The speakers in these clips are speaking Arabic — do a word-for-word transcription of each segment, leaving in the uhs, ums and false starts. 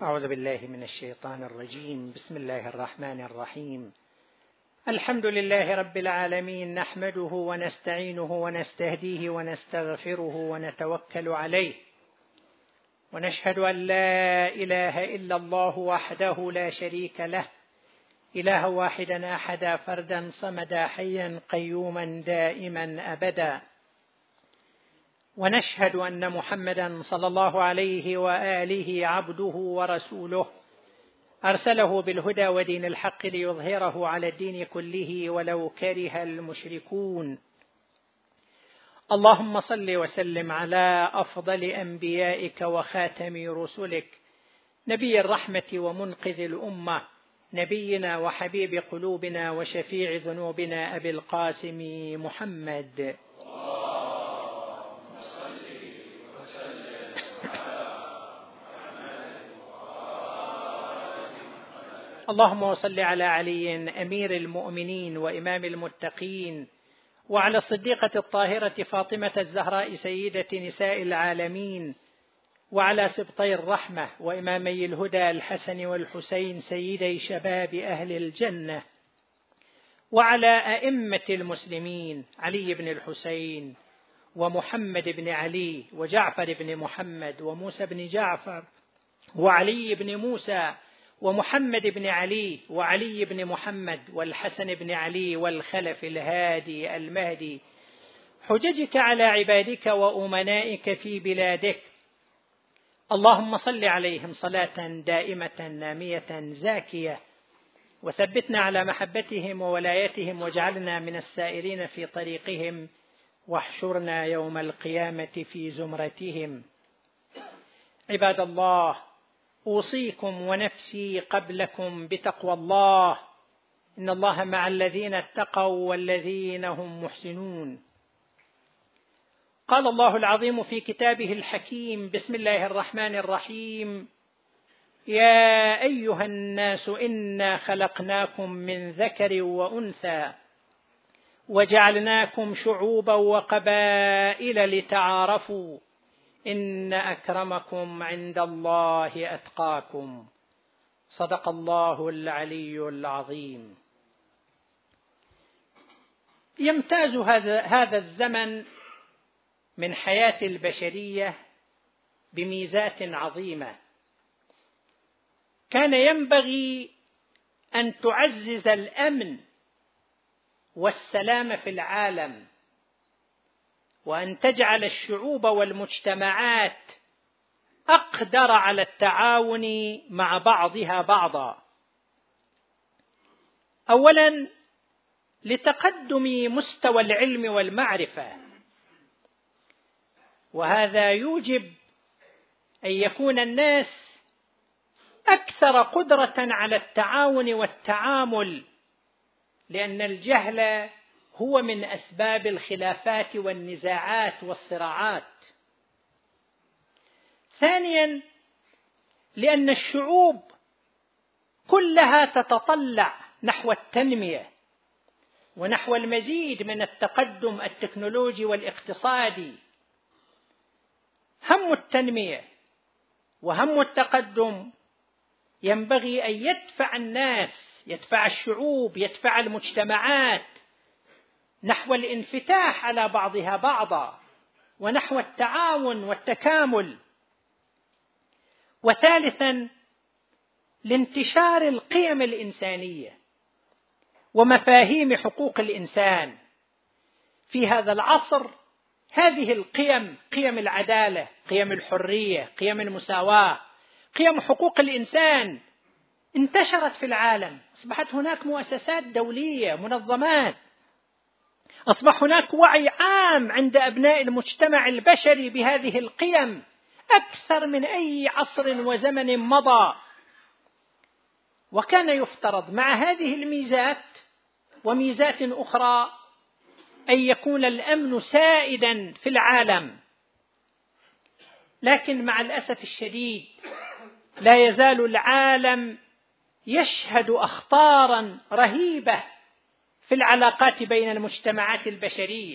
أعوذ بالله من الشيطان الرجيم. بسم الله الرحمن الرحيم. الحمد لله رب العالمين، نحمده ونستعينه ونستهديه ونستغفره ونتوكل عليه، ونشهد أن لا إله إلا الله وحده لا شريك له، إله واحدا أحدا فردا صمدا حيا قيوما دائما أبدا، ونشهد أن محمدا صلى الله عليه وآله عبده ورسوله، أرسله بالهدى ودين الحق ليظهره على الدين كله ولو كره المشركون. اللهم صل وسلم على أفضل أنبيائك وخاتم رسلك، نبي الرحمة ومنقذ الأمة، نبينا وحبيب قلوبنا وشفيع ذنوبنا أبي القاسم محمد. اللهم وصل على علي أمير المؤمنين وإمام المتقين، وعلى الصديقة الطاهرة فاطمة الزهراء سيدة نساء العالمين، وعلى سبطي الرحمة وإمامي الهدى الحسن والحسين سيدي شباب أهل الجنة، وعلى أئمة المسلمين علي بن الحسين ومحمد بن علي وجعفر بن محمد وموسى بن جعفر وعلي بن موسى ومحمد بن علي وعلي بن محمد والحسن بن علي والخلف الهادي المهدي، حججك على عبادك وأمنائك في بلادك. اللهم صل عليهم صلاة دائمة نامية زاكية، وثبتنا على محبتهم وولايتهم، واجعلنا من السائرين في طريقهم، واحشرنا يوم القيامة في زمرتهم. عباد الله، أوصيكم ونفسي قبلكم بتقوى الله، إن الله مع الذين اتقوا والذين هم محسنون. قال الله العظيم في كتابه الحكيم: بسم الله الرحمن الرحيم: يا أيها الناس إنا خلقناكم من ذكر وأنثى وجعلناكم شعوبا وقبائل لتعارفوا إن أكرمكم عند الله أتقاكم. صدق الله العلي العظيم. يمتاز هذا هذا الزمن من حياة البشرية بميزات عظيمة، كان ينبغي أن تعزز الأمن والسلام في العالم، وأن تجعل الشعوب والمجتمعات أقدر على التعاون مع بعضها بعضا. أولا، لتقدم مستوى العلم والمعرفة، وهذا يوجب أن يكون الناس أكثر قدرة على التعاون والتعامل، لأن الجهل هو من أسباب الخلافات والنزاعات والصراعات. ثانيا، لأن الشعوب كلها تتطلع نحو التنمية ونحو المزيد من التقدم التكنولوجي والاقتصادي. هم التنمية وهم التقدم ينبغي أن يدفع الناس، يدفع الشعوب، يدفع المجتمعات نحو الانفتاح على بعضها بعضا، ونحو التعاون والتكامل. وثالثا، لانتشار القيم الإنسانية ومفاهيم حقوق الإنسان في هذا العصر. هذه القيم، قيم العدالة، قيم الحرية، قيم المساواة، قيم حقوق الإنسان، انتشرت في العالم. أصبحت هناك مؤسسات دولية، منظمات، أصبح هناك وعي عام عند أبناء المجتمع البشري بهذه القيم أكثر من أي عصر وزمن مضى. وكان يفترض مع هذه الميزات وميزات أخرى أن يكون الأمن سائدا في العالم، لكن مع الأسف الشديد لا يزال العالم يشهد أخطارا رهيبة في العلاقات بين المجتمعات البشرية،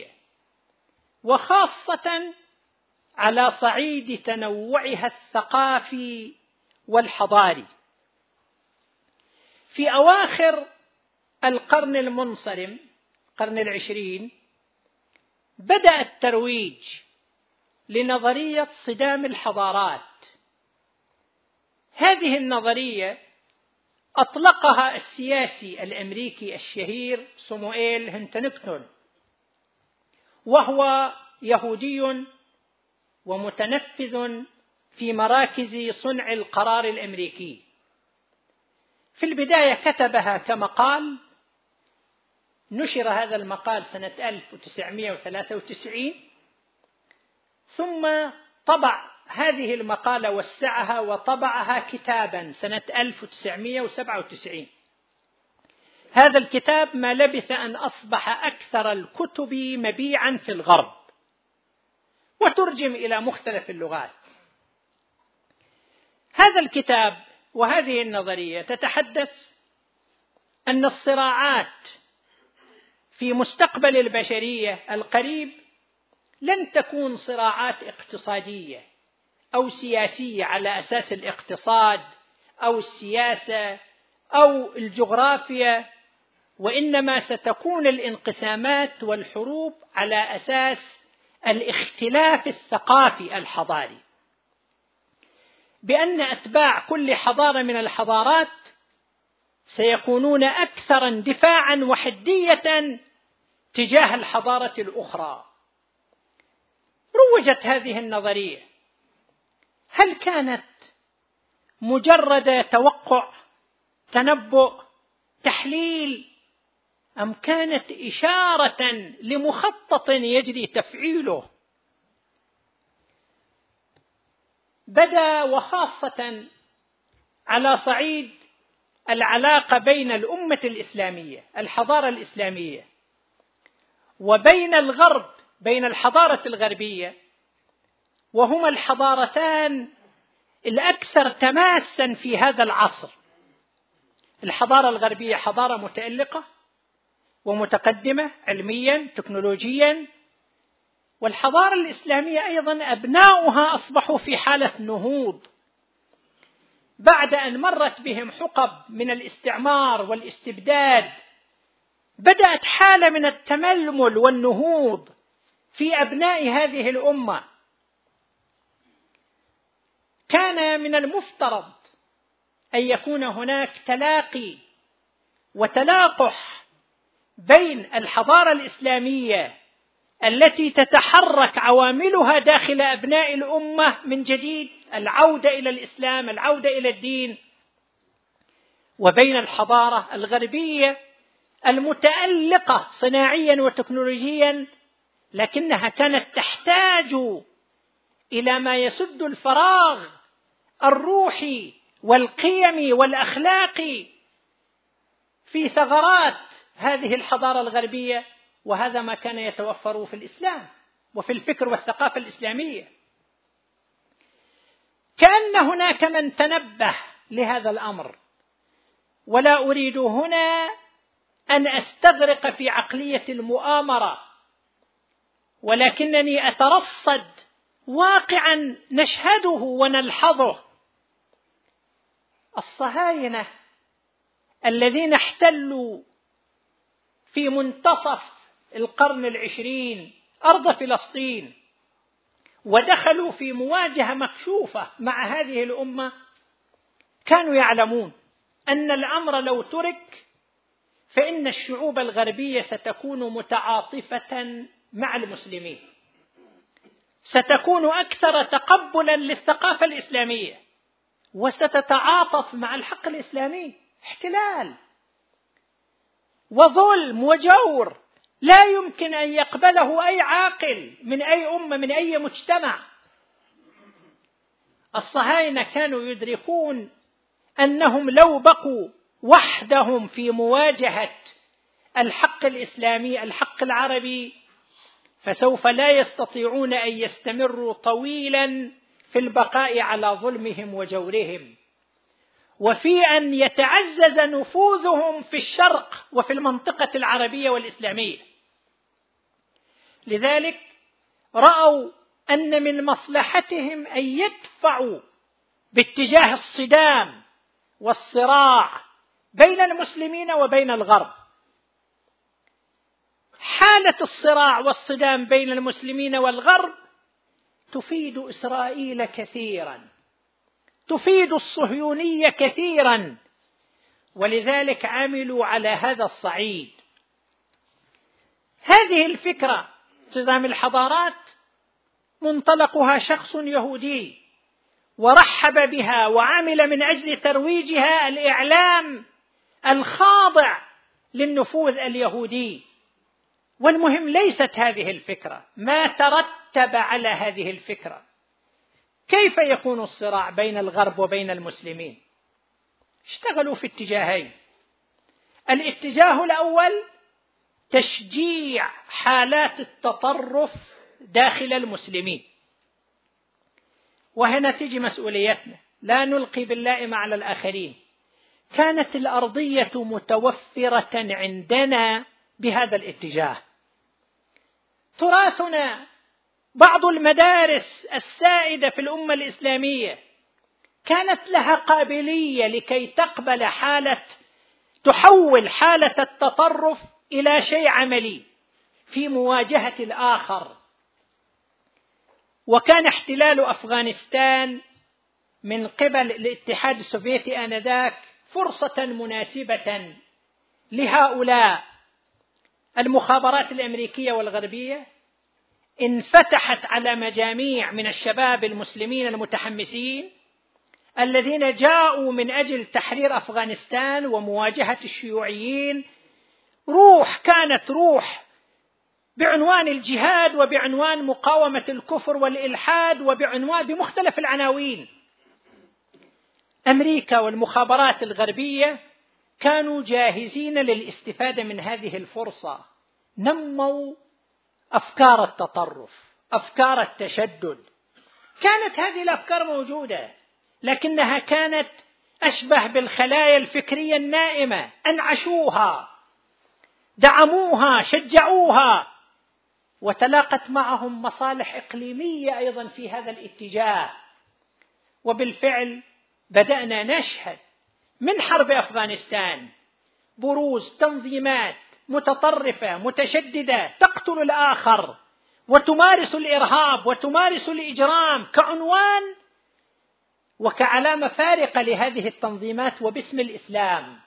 وخاصة على صعيد تنوعها الثقافي والحضاري. في أواخر القرن المنصرم، القرن العشرين، بدأ الترويج لنظرية صدام الحضارات. هذه النظرية أطلقها السياسي الأمريكي الشهير صموئيل هنتنغتون، وهو يهودي ومتنفذ في مراكز صنع القرار الأمريكي. في البداية كتبها كمقال، نشر هذا المقال سنة ألف وتسعمائة وثلاثة وتسعين، ثم طبع هذه المقالة، وسعها وطبعها كتابا سنة ألف وتسعمائة وسبعة وتسعين. هذا الكتاب ما لبث أن أصبح أكثر الكتب مبيعا في الغرب، وترجم إلى مختلف اللغات. هذا الكتاب وهذه النظرية تتحدث أن الصراعات في مستقبل البشرية القريب لن تكون صراعات اقتصادية أو سياسية على أساس الاقتصاد أو السياسة أو الجغرافيا، وإنما ستكون الانقسامات والحروب على أساس الاختلاف الثقافي الحضاري، بأن أتباع كل حضارة من الحضارات سيكونون أكثر اندفاعا وحدية تجاه الحضارة الأخرى. روجت هذه النظرية. هل كانت مجرد توقع، تنبؤ، تحليل، أم كانت إشارة لمخطط يجري تفعيله؟ بدأ وخاصة على صعيد العلاقة بين الأمة الإسلامية، الحضارة الإسلامية، وبين الغرب، بين الحضارة الغربية، وهما الحضارتان الأكثر تماسا في هذا العصر. الحضارة الغربية حضارة متألقة ومتقدمة علميا تكنولوجيا، والحضارة الإسلامية أيضا أبناؤها أصبحوا في حالة نهوض بعد أن مرت بهم حقب من الاستعمار والاستبداد. بدأت حالة من التململ والنهوض في أبناء هذه الأمة. كان من المفترض أن يكون هناك تلاقي وتلاقح بين الحضارة الإسلامية التي تتحرك عواملها داخل أبناء الأمة من جديد، العودة إلى الإسلام، العودة إلى الدين، وبين الحضارة الغربية المتألقة صناعيا وتكنولوجيا، لكنها كانت تحتاج إلى ما يسد الفراغ الروحي والقيمي والأخلاقي في ثغرات هذه الحضارة الغربية، وهذا ما كان يتوفر في الإسلام وفي الفكر والثقافة الإسلامية. كأن هناك من تنبه لهذا الأمر، ولا أريد هنا أن أستغرق في عقلية المؤامرة، ولكنني أترصد واقعا نشهده ونلحظه. الصهاينة الذين احتلوا في منتصف القرن العشرين أرض فلسطين ودخلوا في مواجهة مكشوفة مع هذه الأمة، كانوا يعلمون أن الأمر لو ترك فإن الشعوب الغربية ستكون متعاطفة مع المسلمين، ستكون أكثر تقبلا للثقافة الإسلامية، وستتعاطف مع الحق الإسلامي. احتلال وظلم وجور لا يمكن أن يقبله أي عاقل من أي أمة من أي مجتمع. الصهاينة كانوا يدركون أنهم لو بقوا وحدهم في مواجهة الحق الإسلامي، الحق العربي، فسوف لا يستطيعون أن يستمروا طويلا في البقاء على ظلمهم وجورهم، وفي أن يتعزز نفوذهم في الشرق وفي المنطقة العربية والإسلامية. لذلك رأوا أن من مصلحتهم أن يدفعوا باتجاه الصدام والصراع بين المسلمين وبين الغرب. حالة الصراع والصدام بين المسلمين والغرب تفيد إسرائيل كثيرا، تفيد الصهيونية كثيرا، ولذلك عملوا على هذا الصعيد. هذه الفكرة صدام الحضارات منطلقها شخص يهودي، ورحب بها وعمل من أجل ترويجها الإعلام الخاضع للنفوذ اليهودي. والمهم ليست هذه الفكرة، ما ترتب على هذه الفكرة. كيف يكون الصراع بين الغرب وبين المسلمين؟ اشتغلوا في اتجاهين. الاتجاه الأول تشجيع حالات التطرف داخل المسلمين، وهنا تجي مسؤوليتنا، لا نلقي باللائم على الآخرين. كانت الأرضية متوفرة عندنا بهذا الاتجاه. تراثنا، بعض المدارس السائدة في الأمة الإسلامية كانت لها قابلية لكي تقبل حالة، تحول حالة التطرف إلى شيء عملي في مواجهة الآخر. وكان احتلال أفغانستان من قبل الاتحاد السوفيتي آنذاك فرصة مناسبة لهؤلاء. المخابرات الأمريكية والغربية انفتحت على مجاميع من الشباب المسلمين المتحمسين الذين جاءوا من أجل تحرير أفغانستان ومواجهة الشيوعيين. روح كانت روح بعنوان الجهاد وبعنوان مقاومة الكفر والإلحاد وبعنوان بمختلف العناوين. أمريكا والمخابرات الغربية كانوا جاهزين للاستفادة من هذه الفرصة، نموا أفكار التطرف، أفكار التشدد. كانت هذه الأفكار موجودة، لكنها كانت أشبه بالخلايا الفكرية النائمة، أنعشوها، دعموها، شجعوها، وتلاقت معهم مصالح إقليمية أيضا في هذا الاتجاه. وبالفعل بدأنا نشهد من حرب أفغانستان بروز تنظيمات متطرفة متشددة تقتل الآخر وتمارس الإرهاب وتمارس الإجرام كعنوان وكعلامة فارقة لهذه التنظيمات وباسم الإسلام.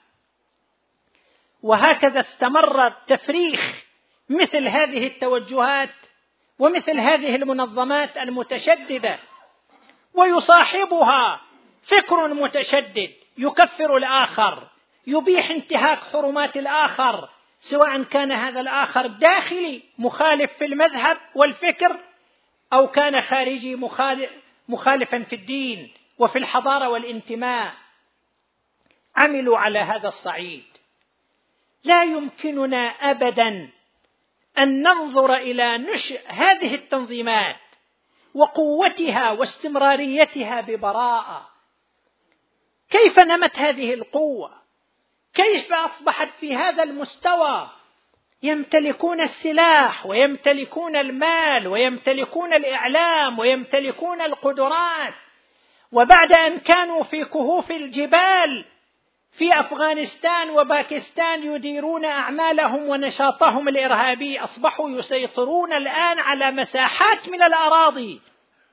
وهكذا استمر تفريخ مثل هذه التوجهات ومثل هذه المنظمات المتشددة، ويصاحبها فكر متشدد يكفر الآخر، يبيح انتهاك حرمات الآخر، سواء كان هذا الآخر داخلي مخالف في المذهب والفكر أو كان خارجي مخالفا في الدين وفي الحضارة والانتماء. عملوا على هذا الصعيد. لا يمكننا أبدا أن ننظر إلى نشأ هذه التنظيمات وقوتها واستمراريتها ببراءة. كيف نمت هذه القوة؟ كيف أصبحت في هذا المستوى؟ يمتلكون السلاح ويمتلكون المال ويمتلكون الإعلام ويمتلكون القدرات، وبعد أن كانوا في كهوف الجبال في أفغانستان وباكستان يديرون أعمالهم ونشاطهم الإرهابي، أصبحوا يسيطرون الآن على مساحات من الأراضي.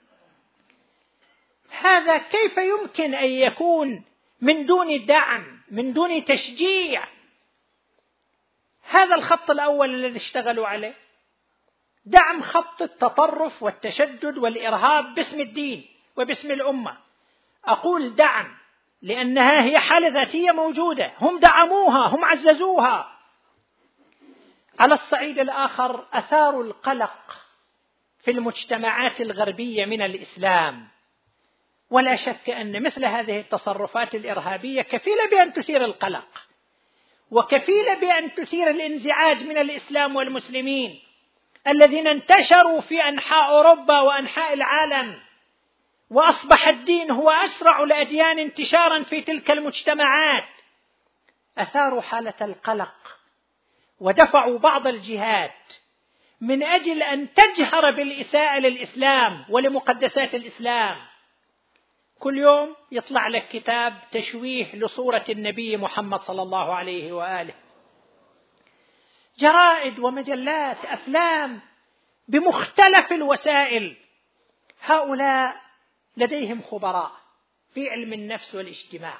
هذا كيف يمكن أن يكون من دون دعم، من دون تشجيع؟ هذا الخط الأول الذي اشتغلوا عليه، دعم خط التطرف والتشدد والإرهاب باسم الدين وباسم الأمة. أقول دعم لأنها هي حالة ذاتية موجودة، هم دعموها، هم عززوها. على الصعيد الآخر أثاروا القلق في المجتمعات الغربية من الإسلام، ولا شك أن مثل هذه التصرفات الإرهابية كفيلة بأن تثير القلق وكفيلة بأن تثير الانزعاج من الإسلام والمسلمين الذين انتشروا في أنحاء أوروبا وأنحاء العالم، وأصبح الدين هو أسرع الأديان انتشارا في تلك المجتمعات. أثاروا حالة القلق ودفعوا بعض الجهات من أجل أن تجهر بالإساءة للإسلام ولمقدسات الإسلام. كل يوم يطلع لك كتاب تشويه لصورة النبي محمد صلى الله عليه وآله، جرائد ومجلات، أفلام بمختلف الوسائل. هؤلاء لديهم خبراء في علم النفس والاجتماع،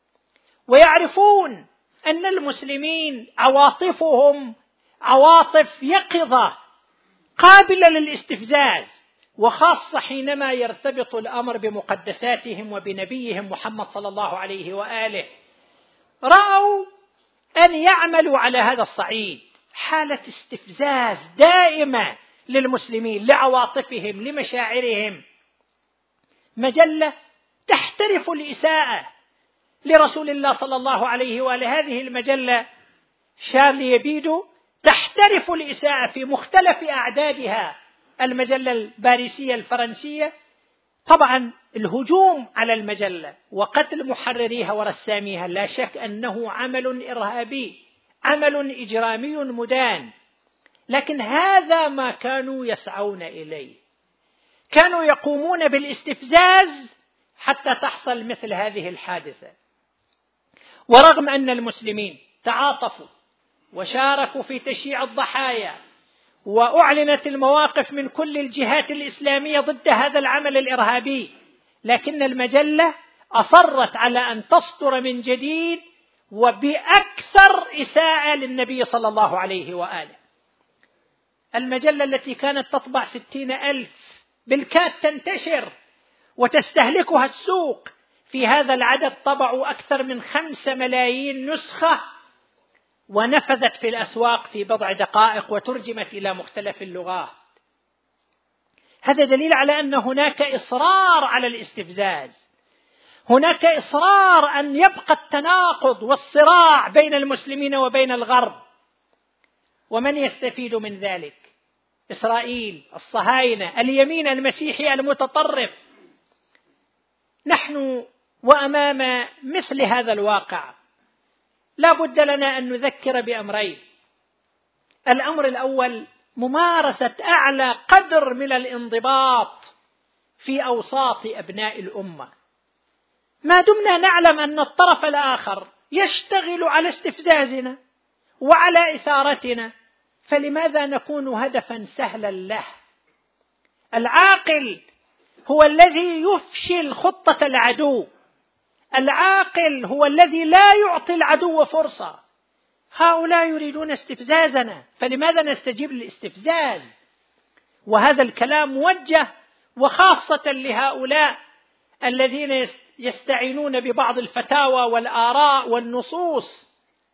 ويعرفون أن المسلمين عواطفهم عواطف يقظة قابلة للاستفزاز، وخاصة حينما يرتبط الأمر بمقدساتهم وبنبيهم محمد صلى الله عليه وآله. رأوا أن يعملوا على هذا الصعيد حالة استفزاز دائمة للمسلمين، لعواطفهم، لمشاعرهم. مجلة تحترف الإساءة لرسول الله صلى الله عليه وآله، هذه المجلة شارلي يبيدو تحترف الإساءة في مختلف أعدادها، المجلة الباريسية الفرنسية. طبعا الهجوم على المجلة وقتل محرريها ورساميها لا شك أنه عمل إرهابي، عمل إجرامي مدان، لكن هذا ما كانوا يسعون إليه. كانوا يقومون بالاستفزاز حتى تحصل مثل هذه الحادثة. ورغم أن المسلمين تعاطفوا وشاركوا في تشييع الضحايا، وأعلنت المواقف من كل الجهات الإسلامية ضد هذا العمل الإرهابي، لكن المجلة أصرت على أن تسطر من جديد وبأكثر إساءة للنبي صلى الله عليه وآله. المجلة التي كانت تطبع ستين ألف بالكاد تنتشر وتستهلكها السوق، في هذا العدد طبعوا أكثر من خمسة ملايين نسخة، ونفذت في الأسواق في بضع دقائق وترجمت إلى مختلف اللغات. هذا دليل على أن هناك إصرار على الاستفزاز، هناك إصرار أن يبقى التناقض والصراع بين المسلمين وبين الغرب. ومن يستفيد من ذلك؟ إسرائيل، الصهاينة، اليمين المسيحي المتطرف. نحن وأمام مثل هذا الواقع لا بد لنا أن نذكر بأمرين. الأمر الأول ممارسة أعلى قدر من الانضباط في أوساط أبناء الأمة. ما دمنا نعلم أن الطرف الآخر يشتغل على استفزازنا وعلى إثارتنا، فلماذا نكون هدفا سهلا له؟ العاقل هو الذي يفشل خطة العدو، العاقل هو الذي لا يعطي العدو فرصة. هؤلاء يريدون استفزازنا، فلماذا نستجيب للاستفزاز؟ وهذا الكلام موجه وخاصة لهؤلاء الذين يستعينون ببعض الفتاوى والآراء والنصوص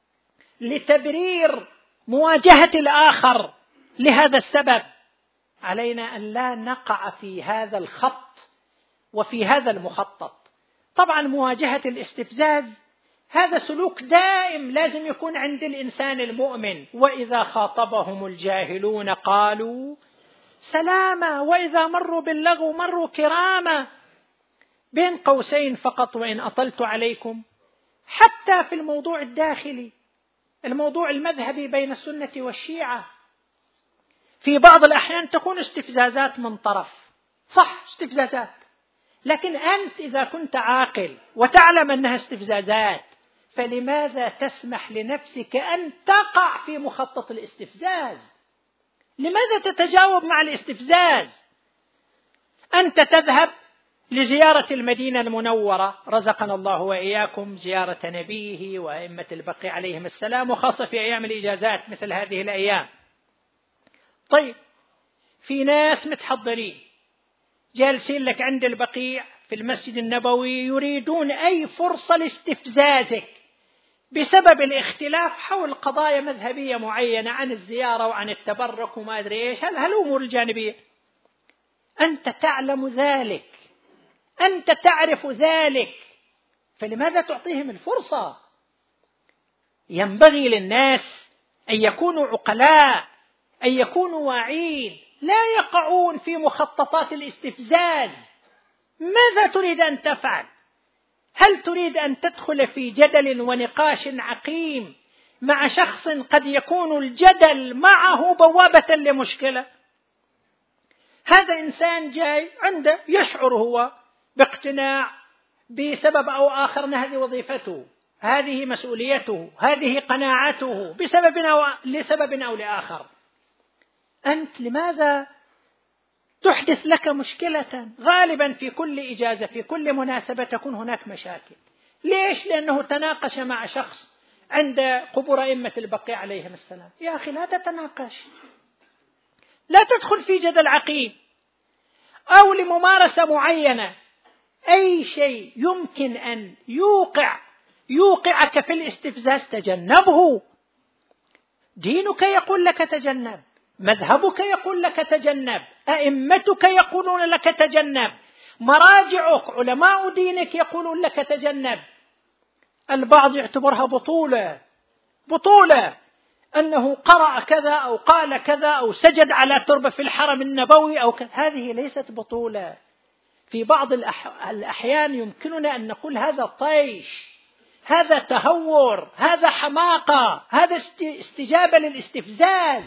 لتبرير مواجهة الآخر. لهذا السبب علينا أن لا نقع في هذا الخط وفي هذا المخطط. طبعا مواجهة الاستفزاز هذا سلوك دائم لازم يكون عند الإنسان المؤمن. وإذا خاطبهم الجاهلون قالوا سلاما وإذا مروا باللغو مروا كراما. بين قوسين فقط وإن أطلت عليكم، حتى في الموضوع الداخلي، الموضوع المذهبي بين السنة والشيعة، في بعض الأحيان تكون استفزازات من طرف، صح استفزازات، لكن أنت إذا كنت عاقل وتعلم أنها استفزازات، فلماذا تسمح لنفسك أن تقع في مخطط الاستفزاز؟ لماذا تتجاوب مع الاستفزاز؟ أنت تذهب لزيارة المدينة المنورة، رزقنا الله وإياكم زيارة نبيه وأئمة البقيع عليهم السلام، وخاصة في أيام الإجازات مثل هذه الأيام. طيب، في ناس متحضرين جالسين لك عند البقيع في المسجد النبوي يريدون أي فرصة لاستفزازك بسبب الاختلاف حول قضايا مذهبية معينة عن الزيارة وعن التبرك وما أدري إيش، هل هالأمور الجانبية. أنت تعلم ذلك، أنت تعرف ذلك، فلماذا تعطيهم الفرصة؟ ينبغي للناس أن يكونوا عقلاء، أن يكونوا واعين، لا يقعون في مخططات الاستفزاز. ماذا تريد أن تفعل؟ هل تريد أن تدخل في جدل ونقاش عقيم مع شخص قد يكون الجدل معه بوابة لمشكلة؟ هذا إنسان جاي عنده يشعر هو باقتناع بسبب أو آخر، هذه وظيفته، هذه مسؤوليته، هذه قناعته، بسبب أو لسبب أو لآخر. أنت لماذا تحدث لك مشكلة؟ غالبا في كل إجازة في كل مناسبة تكون هناك مشاكل. ليش؟ لأنه تناقش مع شخص عند قبور أئمة البقيع عليهم السلام. يا أخي لا تتناقش، لا تدخل في جدل عقيم أو لممارسة معينة. أي شيء يمكن أن يوقع يوقعك في الاستفزاز تجنبه. دينك يقول لك تجنب، مذهبك يقول لك تجنب، أئمتك يقولون لك تجنب، مراجعك علماء دينك يقولون لك تجنب. البعض يعتبرها بطولة بطولة أنه قرأ كذا أو قال كذا أو سجد على تربة في الحرم النبوي أو كذا. هذه ليست بطولة. في بعض الأح... الأحيان يمكننا أن نقول هذا طيش، هذا تهور، هذا حماقة، هذا است... استجابة للاستفزاز.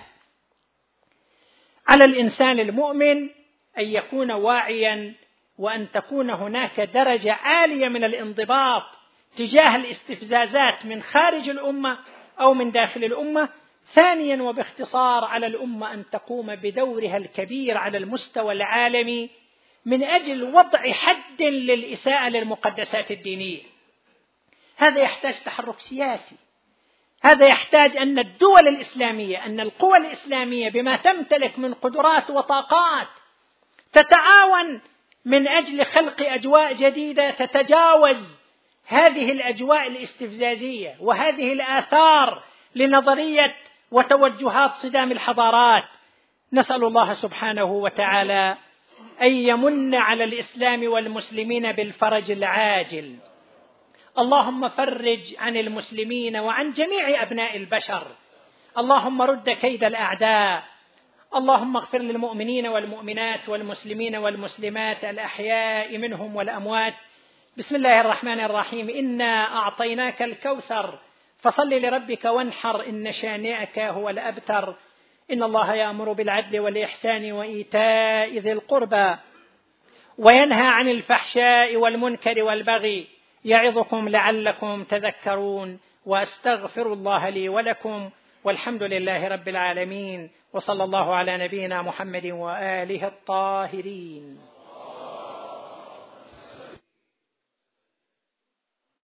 على الإنسان المؤمن أن يكون واعيا، وأن تكون هناك درجة عالية من الانضباط تجاه الاستفزازات من خارج الأمة أو من داخل الأمة. ثانيا وباختصار، على الأمة أن تقوم بدورها الكبير على المستوى العالمي من أجل وضع حد للإساءة للمقدسات الدينية. هذا يحتاج تحرك سياسي، هذا يحتاج أن الدول الإسلامية، أن القوى الإسلامية بما تمتلك من قدرات وطاقات تتعاون من أجل خلق أجواء جديدة تتجاوز هذه الأجواء الاستفزازية وهذه الآثار لنظرية وتوجهات صدام الحضارات. نسأل الله سبحانه وتعالى أن يمن على الإسلام والمسلمين بالفرج العاجل. اللهم فرج عن المسلمين وعن جميع أبناء البشر. اللهم رد كيد الأعداء. اللهم اغفر للمؤمنين والمؤمنات والمسلمين والمسلمات الأحياء منهم والأموات. بسم الله الرحمن الرحيم. إنا أعطيناك الكوثر فصل لربك وانحر إن شانئك هو الأبتر. إن الله يأمر بالعدل والإحسان وإيتاء ذي القربى وينهى عن الفحشاء والمنكر والبغي يعظكم لعلكم تذكرون. وأستغفر الله لي ولكم، والحمد لله رب العالمين، وصلى الله على نبينا محمد وآله الطاهرين.